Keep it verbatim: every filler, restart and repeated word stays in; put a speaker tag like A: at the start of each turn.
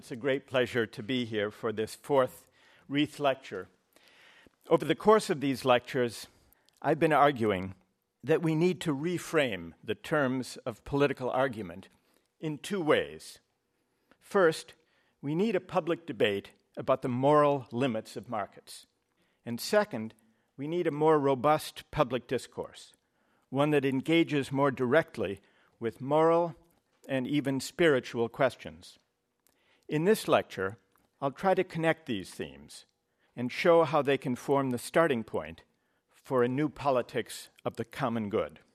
A: It's a great pleasure to be here for this fourth Reith lecture. Over the course of these lectures, I've been arguing that we need to reframe the terms of political argument in two ways. First, we need a public debate about the moral limits of markets. And second, we need a more robust public discourse, one that engages more directly with moral and even spiritual questions. In this lecture, I'll try to connect these themes and show how they can form the starting point for a new politics of the common good.